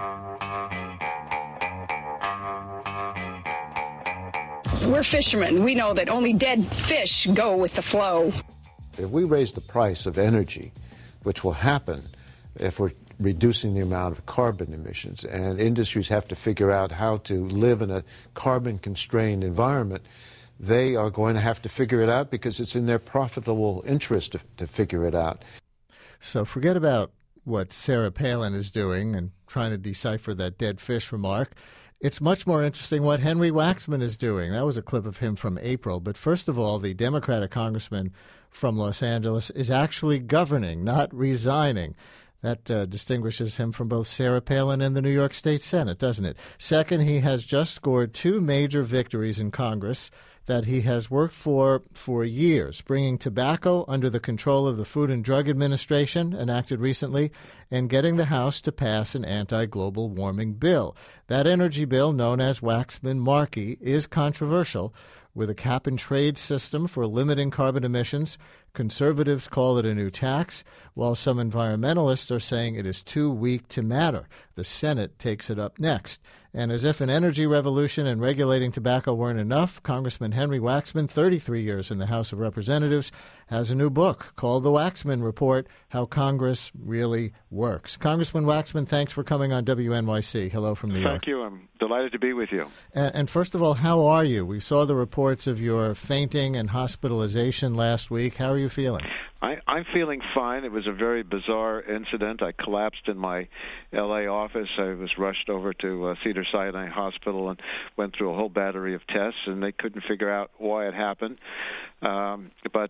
We're fishermen. We know that only dead fish go with the flow. If we raise the price of energy, which will happen if we're reducing the amount of carbon emissions, and industries have to figure out how to live in a carbon-constrained environment, they are going to have to figure it out because it's in their profitable interest to figure it out. So forget about what Sarah Palin is doing and trying to decipher that dead fish remark. It's much more interesting what Henry Waxman is doing. That was a clip of him from April. But first of all, the Democratic congressman from Los Angeles is actually governing, not resigning. That distinguishes him from both Sarah Palin and the New York State Senate, doesn't it? Second, he has just scored two major victories in Congress that he has worked for years, bringing tobacco under the control of the Food and Drug Administration, enacted recently, and getting the House to pass an anti-global warming bill. That energy bill, known as Waxman-Markey, is controversial. With a cap-and-trade system for limiting carbon emissions, conservatives call it a new tax, while some environmentalists are saying it is too weak to matter. The Senate takes it up next. And as if an energy revolution and regulating tobacco weren't enough, Congressman Henry Waxman, 33 years in the House of Representatives, has a new book called The Waxman Report, How Congress Really Works. Congressman Waxman, thanks for coming on WNYC. Hello from New York. Thank you. I'm delighted to be with you. And first of all, how are you? We saw the reports of your fainting and hospitalization last week. How are you feeling? I'm feeling fine. It was a very bizarre incident. I collapsed in my L.A. office. I was rushed over to Cedars-Sinai Hospital and went through a whole battery of tests, and they couldn't figure out why it happened. But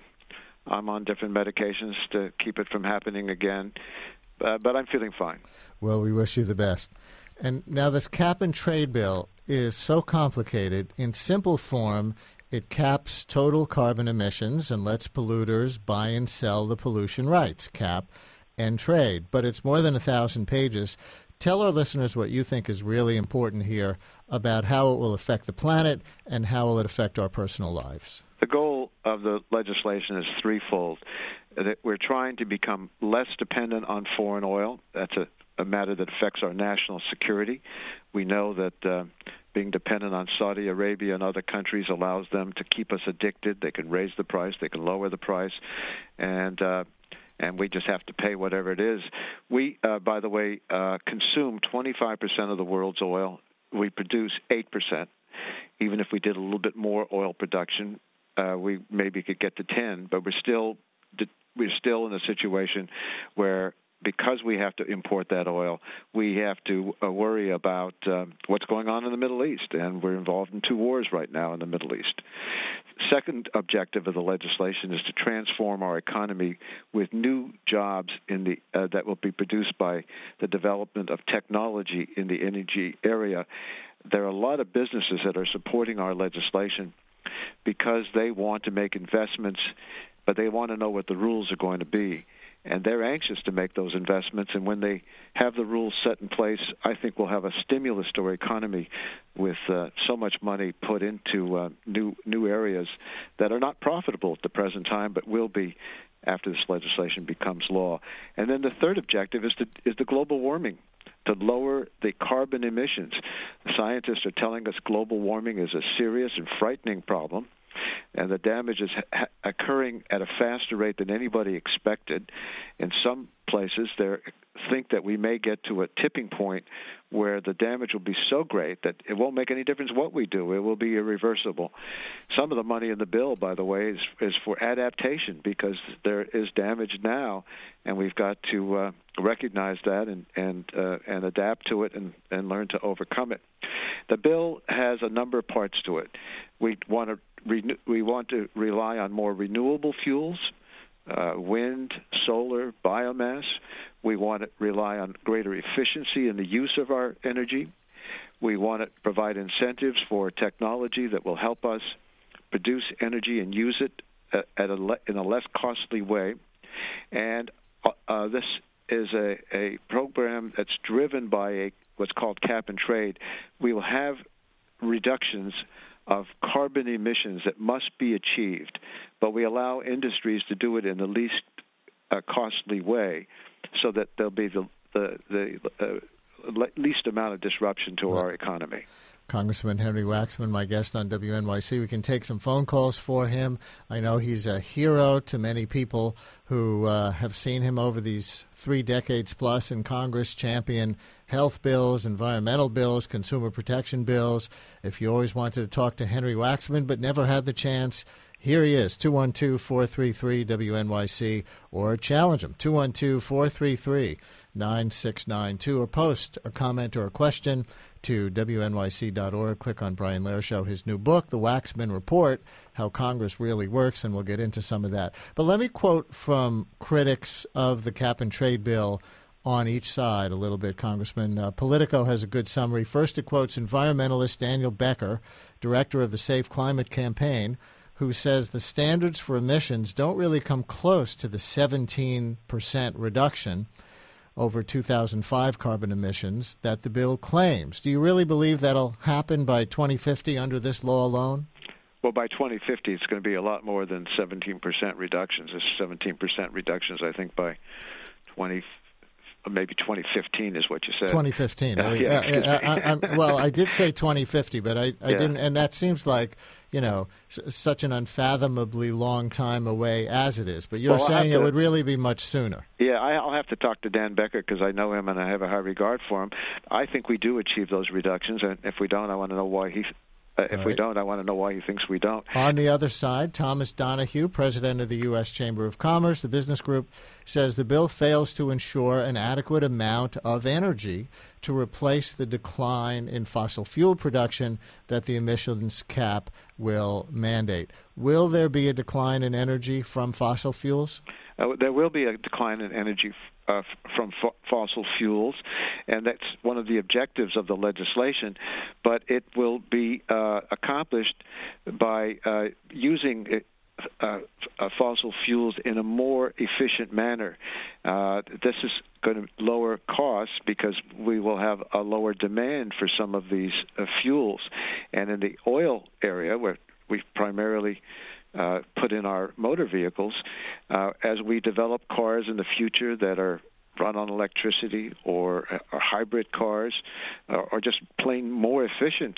I'm on different medications to keep it from happening again. But I'm feeling fine. Well, we wish you the best. And now this cap-and-trade bill is so complicated. In simple form, it caps total carbon emissions and lets polluters buy and sell the pollution rights, cap and trade. But it's more than 1,000 pages. Tell our listeners what you think is really important here about how it will affect the planet and how will it affect our personal lives. The goal of the legislation is threefold. That we're trying to become less dependent on foreign oil. That's a matter that affects our national security. We know that being dependent on Saudi Arabia and other countries allows them to keep us addicted. They can raise the price, they can lower the price, and we just have to pay whatever it is. We, by the way, consume 25% of the world's oil. We produce 8%. Even if we did a little bit more oil production, we maybe could get to 10, but we're still in a situation where, because we have to import that oil, we have to worry about what's going on in the Middle East, and we're involved in two wars right now in the Middle East. Second objective of the legislation is to transform our economy with new jobs that will be produced by the development of technology in the energy area. There are a lot of businesses that are supporting our legislation because they want to make investments, but they want to know what the rules are going to be. And they're anxious to make those investments. And when they have the rules set in place, I think we'll have a stimulus to our economy with so much money put into new areas that are not profitable at the present time, but will be after this legislation becomes law. And then the third objective is the global warming, to lower the carbon emissions. The scientists are telling us global warming is a serious and frightening problem, and the damage is occurring at a faster rate than anybody expected. In some places, they think that we may get to a tipping point where the damage will be so great that it won't make any difference what we do. It will be irreversible. Some of the money in the bill, by the way, is for adaptation, because there is damage now, and we've got to recognize that and adapt to it and learn to overcome it. The bill has a number of parts to it. We want to rely on more renewable fuels, wind, solar, biomass. We want to rely on greater efficiency in the use of our energy. We want to provide incentives for technology that will help us produce energy and use it in a less costly way. And this is a program that's driven by what's called cap and trade. We will have reductions of carbon emissions that must be achieved, but we allow industries to do it in the least costly way, so that there'll be the least amount of disruption to our economy. Congressman Henry Waxman, my guest on WNYC. We can take some phone calls for him. I know he's a hero to many people who have seen him over these 3 decades plus in Congress champion health bills, environmental bills, consumer protection bills. If you always wanted to talk to Henry Waxman but never had the chance, here he is, 212-433-WNYC, or challenge him, 212-433-9692, or post a comment or a question to WNYC.org. Click on Brian Lehrer Show, his new book, The Waxman Report, How Congress Really Works, and we'll get into some of that. But let me quote from critics of the cap-and-trade bill on each side a little bit, Congressman. Politico has a good summary. First, it quotes environmentalist Daniel Becker, director of the Safe Climate Campaign, who says the standards for emissions don't really come close to the 17% reduction over 2005 carbon emissions that the bill claims. Do you really believe that'll happen by 2050 under this law alone? Well, by 2050, it's going to be a lot more than 17% reductions. It's 17% reductions, I think, by maybe 2015 is what you said. 2015. Well, I did say 2050, but I didn't, and that seems like, such an unfathomably long time away as it is. But you're saying it would really be much sooner. Yeah, I'll have to talk to Dan Becker because I know him and I have a high regard for him. I think we do achieve those reductions, and if we don't, I want to know why he. If we don't, I want to know why he thinks we don't. On the other side, Thomas Donahue, president of the U.S. Chamber of Commerce, the business group, says the bill fails to ensure an adequate amount of energy to replace the decline in fossil fuel production that the emissions cap will mandate. Will there be a decline in energy from fossil fuels? There will be a decline in energy from fossil fuels, and that's one of the objectives of the legislation, but it will be accomplished by using fossil fuels in a more efficient manner. This is going to lower costs because we will have a lower demand for some of these fuels. And in the oil area, where we've primarily put in our motor vehicles, as we develop cars in the future that are run on electricity or hybrid cars or just plain more efficient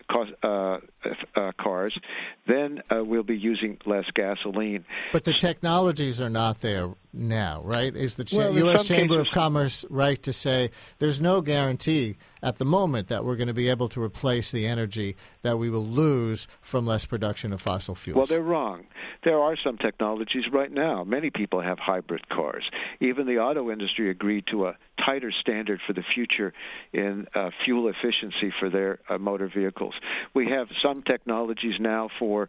cars, then we'll be using less gasoline. But the technologies are not there now, right? Is the U.S. Chamber of Commerce right to say there's no guarantee at the moment that we're going to be able to replace the energy that we will lose from less production of fossil fuels? Well, they're wrong. There are some technologies right now. Many people have hybrid cars. Even the auto industry agreed to a tighter standard for the future in fuel efficiency for their motor vehicles. We have some technologies now for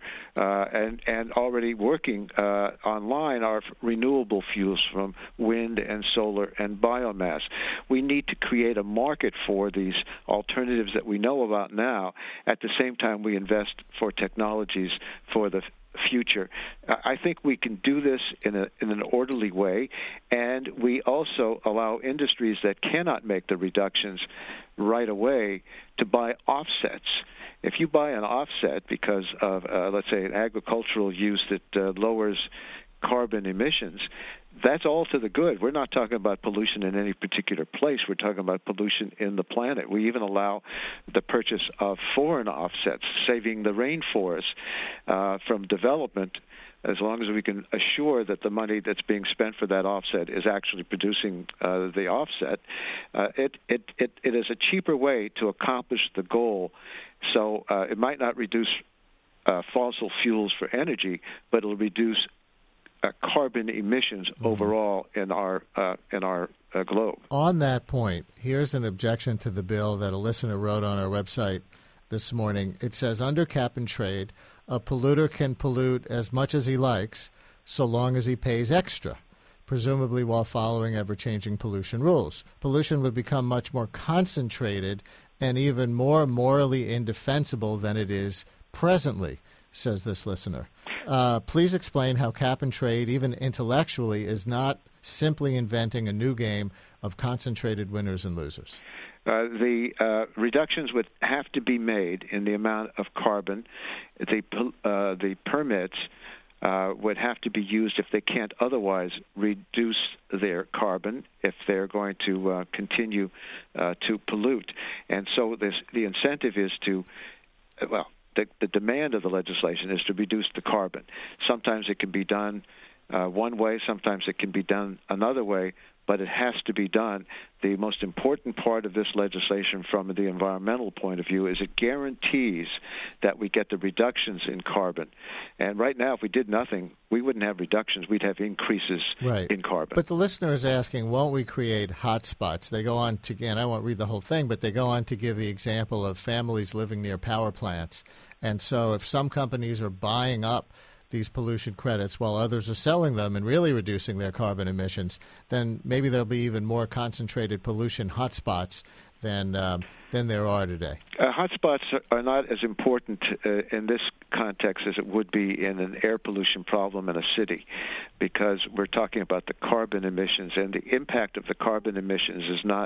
and already working online are renewable fuels from wind and solar and biomass. We need to create a market for these alternatives that we know about now. At the same time, we invest for technologies for the future. I think we can do this in an orderly way, and we also allow industries that cannot make the reductions right away to buy offsets. If you buy an offset because of, let's say, an agricultural use that lowers carbon emissions, that's all to the good. We're not talking about pollution in any particular place. We're talking about pollution in the planet. We even allow the purchase of foreign offsets, saving the rainforest from development, as long as we can assure that the money that's being spent for that offset is actually producing the offset. It is a cheaper way to accomplish the goal. So it might not reduce fossil fuels for energy, but it'll reduce carbon emissions overall in our globe. On that point, here's an objection to the bill that a listener wrote on our website this morning. It says, under cap and trade, a polluter can pollute as much as he likes so long as he pays extra, presumably while following ever-changing pollution rules. Pollution would become much more concentrated and even more morally indefensible than it is presently, says this listener. Please explain how cap and trade, even intellectually, is not simply inventing a new game of concentrated winners and losers. The reductions would have to be made in the amount of carbon. The permits would have to be used if they can't otherwise reduce their carbon, if they're going to continue to pollute. And so the incentive is to, the demand of the legislation is to reduce the carbon. Sometimes it can be done one way, sometimes it can be done another way, but it has to be done. The most important part of this legislation from the environmental point of view is it guarantees that we get the reductions in carbon. And right now, if we did nothing, we wouldn't have reductions. We'd have increases in carbon. But the listener is asking, won't we create hotspots? They go on to, and I won't read the whole thing, but they go on to give the example of families living near power plants. And so if some companies are buying up these pollution credits while others are selling them and really reducing their carbon emissions, then maybe there'll be even more concentrated pollution hotspots than there are today. Hotspots are not as important in this context as it would be in an air pollution problem in a city, because we're talking about the carbon emissions, and the impact of the carbon emissions is not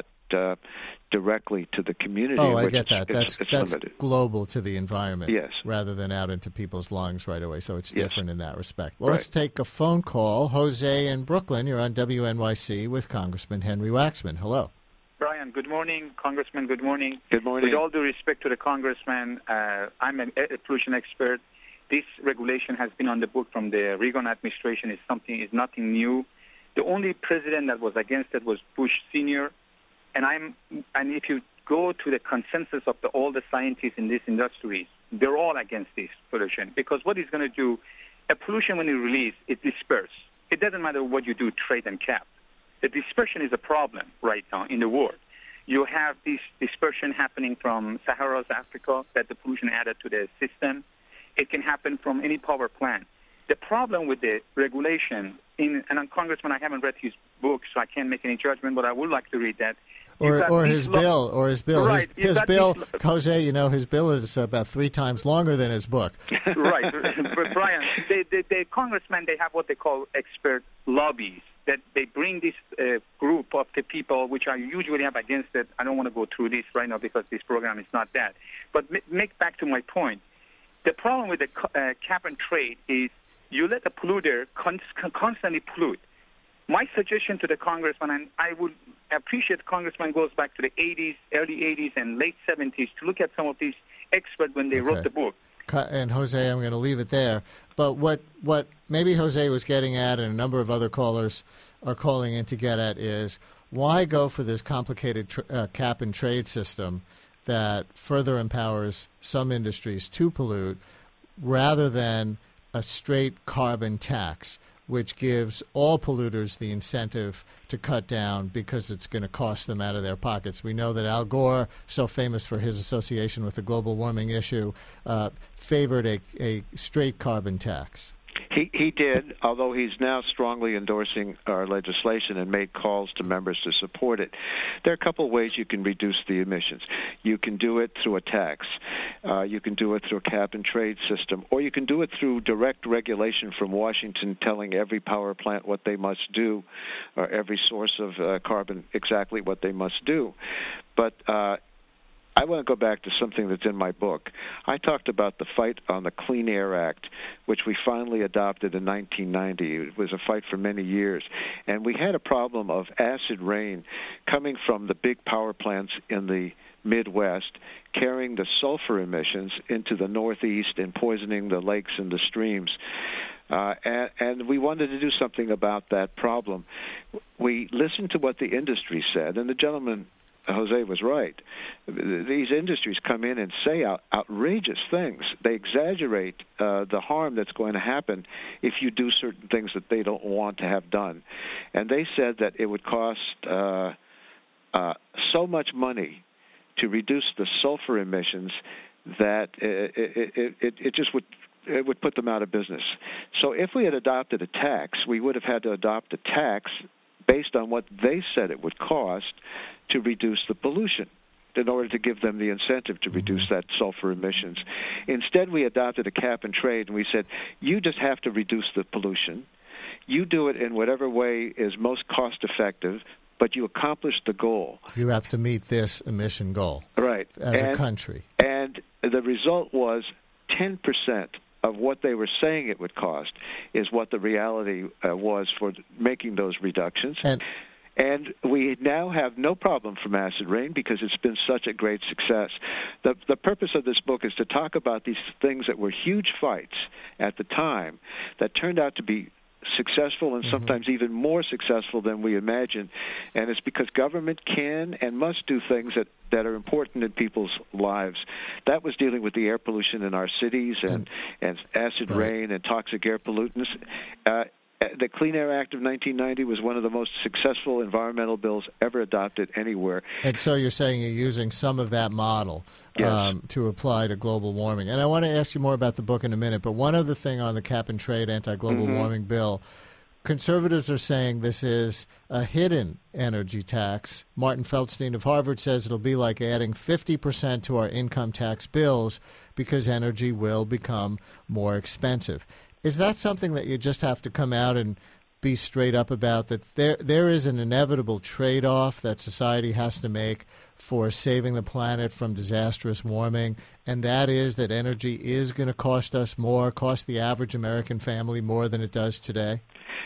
directly to the community. Oh, I get that. It's that's limited. Global to the environment, yes, rather than out into people's lungs right away. So it's different in that respect. Well, right. Let's take a phone call. Jose in Brooklyn, you're on WNYC with Congressman Henry Waxman. Hello. Brian, good morning. Congressman, good morning. Good morning. With all due respect to the Congressman, I'm a pollution expert. This regulation has been on the book from the Reagan administration. Is nothing new. The only president that was against it was Bush Sr. And if you go to the consensus of all the scientists in these industries, they're all against this pollution, because what it's going to do, a pollution when it releases, it disperses. It doesn't matter what you do, trade and cap. The dispersion is a problem right now in the world. You have this dispersion happening from Sahara's Africa, that the pollution added to the system. It can happen from any power plant. The problem with the regulation, and Congressman, I haven't read his book, so I can't make any judgment, but I would like to read that. Or his bill. Right. His bill, Jose, his bill is about 3 times longer than his book. Right. But Brian, the congressmen, they have what they call expert lobbies, that they bring this group of the people, which I usually have against it. I don't want to go through this right now because this program is not that. But make back to my point. The problem with the cap and trade is you let the polluter constantly pollute. My suggestion to the congressman, and I would appreciate the congressman goes back to the 80s, early 80s, and late 70s to look at some of these experts when they wrote the book. And Jose, I'm going to leave it there. But what maybe Jose was getting at, and a number of other callers are calling in to get at, is why go for this complicated cap and trade system that further empowers some industries to pollute, rather than a straight carbon tax, which gives all polluters the incentive to cut down because it's going to cost them out of their pockets. We know that Al Gore, so famous for his association with the global warming issue, favored a straight carbon tax. He did, although he's now strongly endorsing our legislation and made calls to members to support it. There are a couple of ways you can reduce the emissions. You can do it through a tax. You can do it through a cap-and-trade system. Or you can do it through direct regulation from Washington telling every power plant what they must do, or every source of carbon exactly what they must do. But I want to go back to something that's in my book. I talked about the fight on the Clean Air Act, which we finally adopted in 1990. It was a fight for many years. And we had a problem of acid rain coming from the big power plants in the Midwest, carrying the sulfur emissions into the Northeast and poisoning the lakes and the streams. And we wanted to do something about that problem. We listened to what the industry said, and the gentleman Jose was right. These industries come in and say outrageous things. They exaggerate the harm that's going to happen if you do certain things that they don't want to have done. And they said that it would cost so much money to reduce the sulfur emissions that it just would put them out of business. So if we had adopted a tax, we would have had to adopt a tax based on what they said it would cost to reduce the pollution in order to give them the incentive to reduce that sulfur emissions. Instead, we adopted a cap and trade, and we said, you just have to reduce the pollution. You do it in whatever way is most cost-effective, but you accomplish the goal. You have to meet this emission goal. Right. As a country. And the result was 10% of what they were saying it would cost is what the reality was for making those reductions. And we now have no problem from acid rain because it's been such a great success. The purpose of this book is to talk about these things that were huge fights at the time that turned out to be successful and sometimes even more successful than we imagined. And it's because government can and must do things that are important in people's lives. That was dealing with the air pollution in our cities and acid rain and toxic air pollutants. The Clean Air Act of 1990 was one of the most successful environmental bills ever adopted anywhere. And so you're saying you're using some of that model to apply to global warming. And I want to ask you more about the book in a minute, but one other thing on the cap-and-trade anti-global warming bill, conservatives are saying this is a hidden energy tax. Martin Feldstein of Harvard says it'll be like adding 50% to our income tax bills because energy will become more expensive. Is that something that you just have to come out and be straight up about, that there is an inevitable trade-off that society has to make for saving the planet from disastrous warming, and that is that energy is going to cost us more, cost the average American family more than it does today?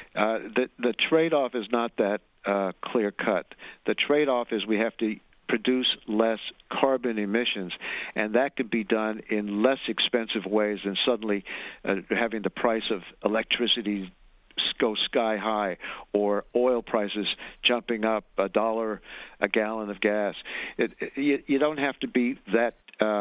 The trade-off is not that clear-cut. The trade-off is we have to produce less carbon emissions, and that could be done in less expensive ways than suddenly having the price of electricity go sky high or oil prices jumping up $1 a gallon of gas. You don't have to be that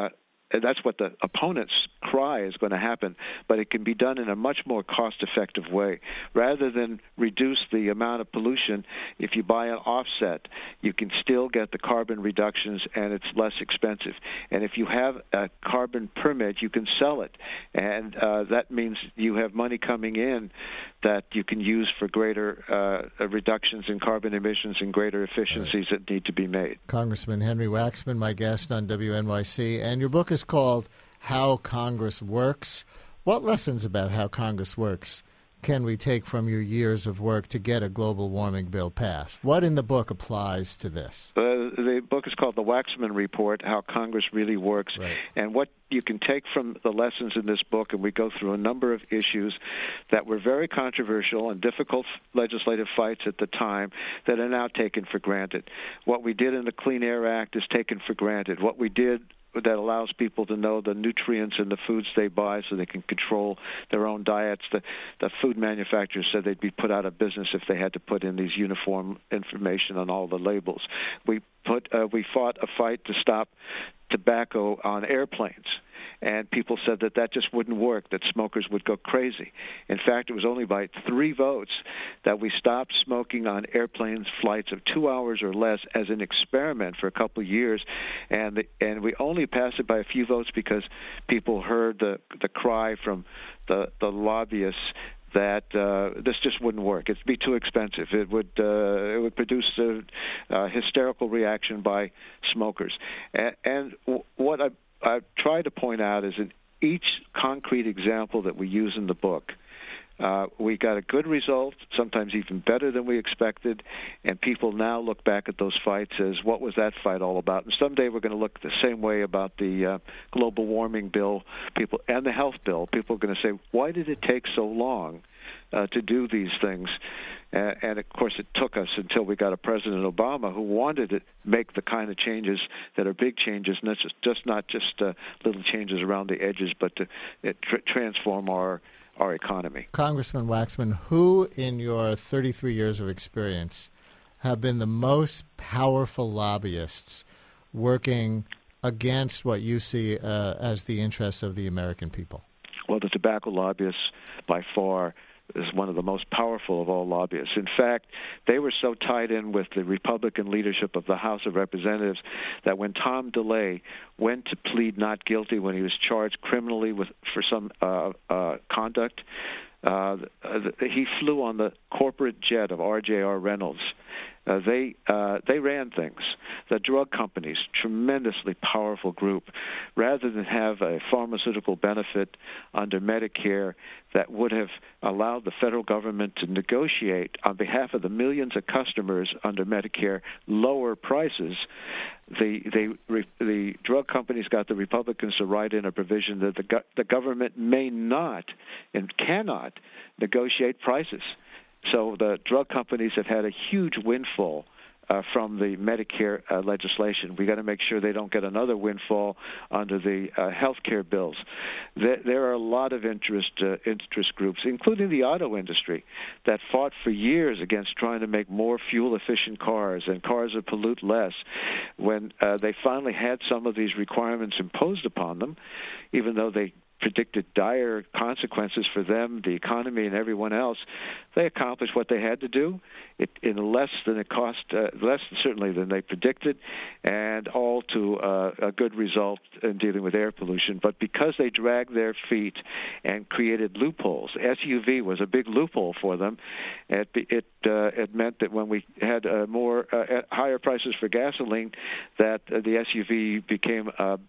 that's what the opponents cry is going to happen, but it can be done in a much more cost-effective way. Rather than reduce the amount of pollution, if you buy an offset, you can still get the carbon reductions and it's less expensive. And if you have a carbon permit, you can sell it, and that means you have money coming in that you can use for greater reductions in carbon emissions and greater efficiencies that need to be made. Congressman Henry Waxman, my guest on WNYC, and your book is called How Congress Works. What lessons about how Congress works can we take from your years of work to get a global warming bill passed? What in the book applies to this? The book is called The Waxman Report, How Congress Really Works. Right. And what you can take from the lessons in this book, and we go through a number of issues that were very controversial and difficult legislative fights at the time that are now taken for granted. What we did in the Clean Air Act is taken for granted. What we did that allows people to know the nutrients in the foods they buy so they can control their own diets. The food manufacturers said they'd be put out of business if they had to put in these uniform information on all the labels. We fought a fight to stop tobacco on airplanes. And people said that just wouldn't work, that smokers would go crazy. In fact, it was only by 3 votes that we stopped smoking on airplanes flights of 2 hours or less as an experiment for a couple of years. And we only passed it by a few votes because people heard the cry from the lobbyists that this just wouldn't work. It'd be too expensive. It would produce a hysterical reaction by smokers. And what I try to point out is in each concrete example that we use in the book, we got a good result, sometimes even better than we expected, and people now look back at those fights as, what was that fight all about? And someday we're going to look the same way about the global warming bill and the health bill. People are going to say, why did it take so long to do these things? And, of course, it took us until we got a President Obama who wanted to make the kind of changes that are big changes, and that's not just little changes around the edges, but to transform our economy. Congressman Waxman, who in your 33 years of experience have been the most powerful lobbyists working against what you see as the interests of the American people? Well, the tobacco lobbyists, by far, is one of the most powerful of all lobbyists. In fact, they were so tied in with the Republican leadership of the House of Representatives that when Tom DeLay went to plead not guilty when he was charged criminally for some conduct, he flew on the corporate jet of R.J.R. Reynolds they ran things. The drug companies, tremendously powerful group, rather than have a pharmaceutical benefit under Medicare that would have allowed the federal government to negotiate on behalf of the millions of customers under Medicare lower prices, the drug companies got the Republicans to write in a provision that the government may not and cannot negotiate prices. So the drug companies have had a huge windfall from the Medicare legislation. We got to make sure they don't get another windfall under the health care bills. There are a lot of interest groups, including the auto industry, that fought for years against trying to make more fuel-efficient cars and cars that pollute less. When they finally had some of these requirements imposed upon them, even though they predicted dire consequences for them, the economy, and everyone else, they accomplished what they had to do in less than it cost, less certainly than they predicted, and all to a good result in dealing with air pollution. But because they dragged their feet and created loopholes, SUV was a big loophole for them. It meant that when we had higher prices for gasoline, that the SUV became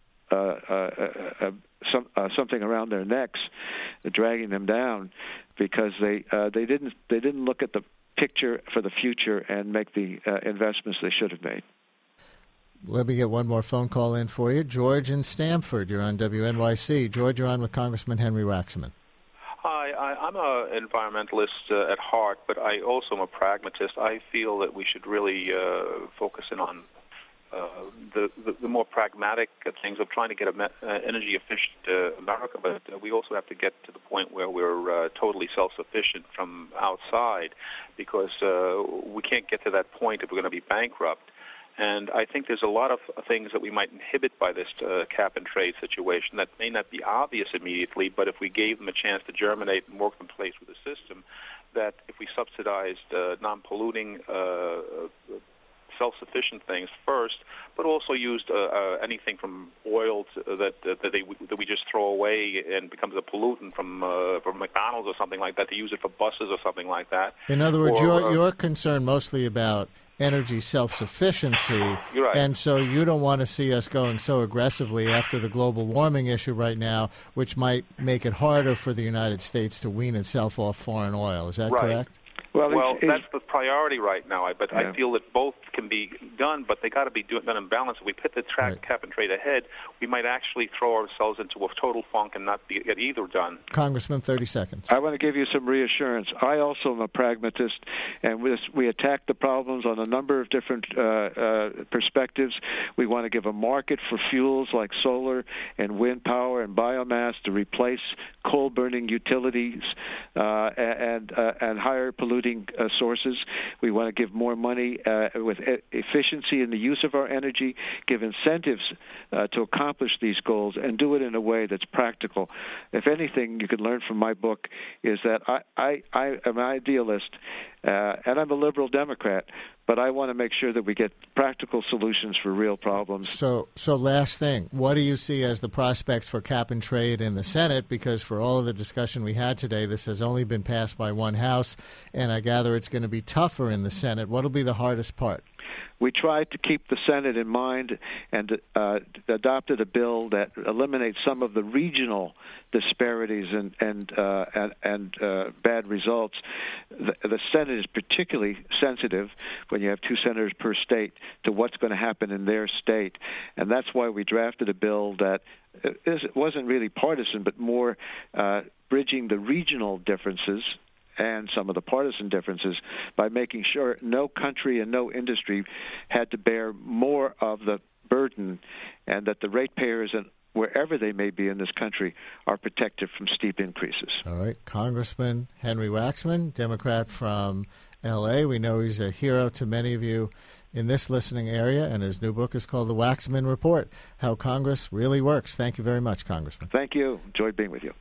something around their necks, dragging them down, because they didn't look at the picture for the future and make the investments they should have made. Let me get one more phone call in for you. George in Stamford, you're on WNYC. George, you're on with Congressman Henry Waxman. Hi, I'm an environmentalist at heart, but I also am a pragmatist. I feel that we should really focus in on the more pragmatic things of trying to get energy efficient America, but we also have to get to the point where we're totally self-sufficient from outside, because we can't get to that point if we're going to be bankrupt. And I think there's a lot of things that we might inhibit by this cap-and-trade situation that may not be obvious immediately, but if we gave them a chance to germinate and work in place with the system, that if we subsidized non-polluting self-sufficient things first, but also used anything from oil that we just throw away and becomes a pollutant from McDonald's or something like that, to use it for buses or something like that. In other words, you're concerned mostly about energy self-sufficiency, right. And so you don't want to see us going so aggressively after the global warming issue right now, which might make it harder for the United States to wean itself off foreign oil. Is that correct? Well, that's the priority right now. But I feel that both can be done, but they got to be done in balance. If we put the cap and trade ahead, we might actually throw ourselves into a total funk and not get either done. Congressman, 30 seconds. I want to give you some reassurance. I also am a pragmatist, and we attack the problems on a number of different perspectives. We want to give a market for fuels like solar and wind power and biomass to replace coal-burning utilities and higher polluting sources. We want to give more money with efficiency in the use of our energy, give incentives to accomplish these goals, and do it in a way that's practical. If anything you can learn from my book is that I am an idealist, and I'm a liberal Democrat, but I want to make sure that we get practical solutions for real problems. So last thing, what do you see as the prospects for cap and trade in the Senate? Because for all of the discussion we had today, this has only been passed by one House, and I gather it's going to be tougher in the Senate. What will be the hardest part? We tried to keep the Senate in mind and adopted a bill that eliminates some of the regional disparities and bad results. The Senate is particularly sensitive when you have 2 senators per state to what's going to happen in their state, and that's why we drafted a bill that wasn't really partisan, but more bridging the regional differences and some of the partisan differences by making sure no country and no industry had to bear more of the burden, and that the ratepayers, and wherever they may be in this country, are protected from steep increases. All right. Congressman Henry Waxman, Democrat from L.A. We know he's a hero to many of you in this listening area, and his new book is called The Waxman Report, How Congress Really Works. Thank you very much, Congressman. Thank you. Enjoyed being with you.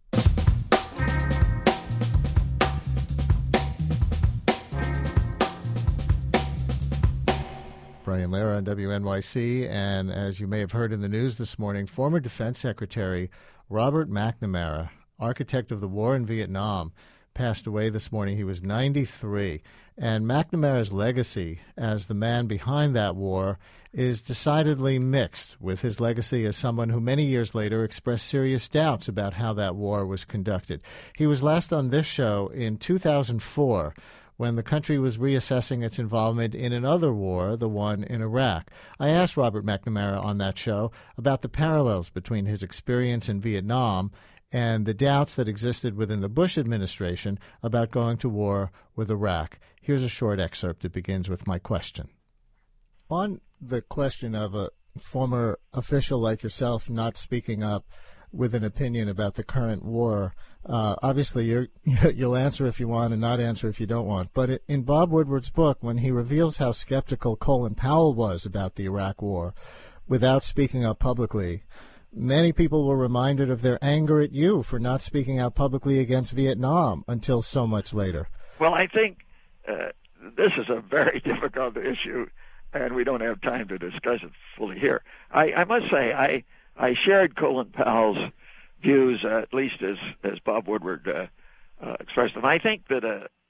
Brian Lehrer on WNYC, and as you may have heard in the news this morning, former Defense Secretary Robert McNamara, architect of the war in Vietnam, passed away this morning. He was 93. And McNamara's legacy as the man behind that war is decidedly mixed, with his legacy as someone who many years later expressed serious doubts about how that war was conducted. He was last on this show in 2004, when the country was reassessing its involvement in another war, the one in Iraq. I asked Robert McNamara on that show about the parallels between his experience in Vietnam and the doubts that existed within the Bush administration about going to war with Iraq. Here's a short excerpt that begins with my question. On the question of a former official like yourself not speaking up with an opinion about the current war, obviously you'll answer if you want and not answer if you don't want. But in Bob Woodward's book, when he reveals how skeptical Colin Powell was about the Iraq war without speaking up publicly, many people were reminded of their anger at you for not speaking out publicly against Vietnam until so much later. Well, I think this is a very difficult issue, and we don't have time to discuss it fully here. I must say I shared Colin Powell's views, at least as Bob Woodward expressed them. I think that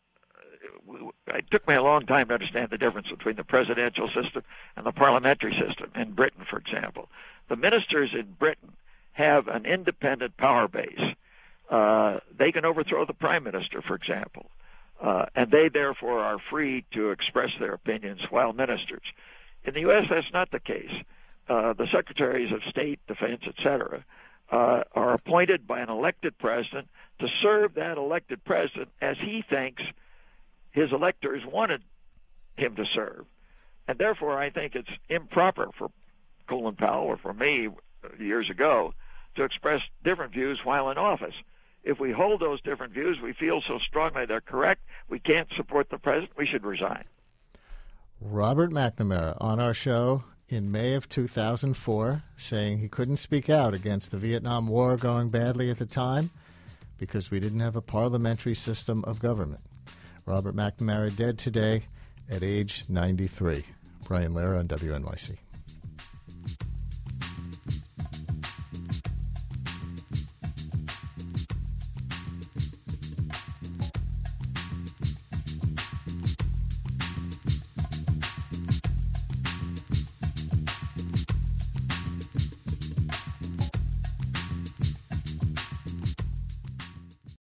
it took me a long time to understand the difference between the presidential system and the parliamentary system in Britain, for example. The ministers in Britain have an independent power base. They can overthrow the prime minister, for example, and they therefore are free to express their opinions while ministers. In the U.S., that's not the case. The secretaries of state, defense, etc., are appointed by an elected president to serve that elected president as he thinks his electors wanted him to serve. And therefore, I think it's improper for Colin Powell or for me years ago to express different views while in office. If we hold those different views, we feel so strongly they're correct, we can't support the president, we should resign. Robert McNamara on our show in May of 2004, saying he couldn't speak out against the Vietnam War going badly at the time because we didn't have a parliamentary system of government. Robert McNamara dead today at age 93. Brian Lehrer on WNYC.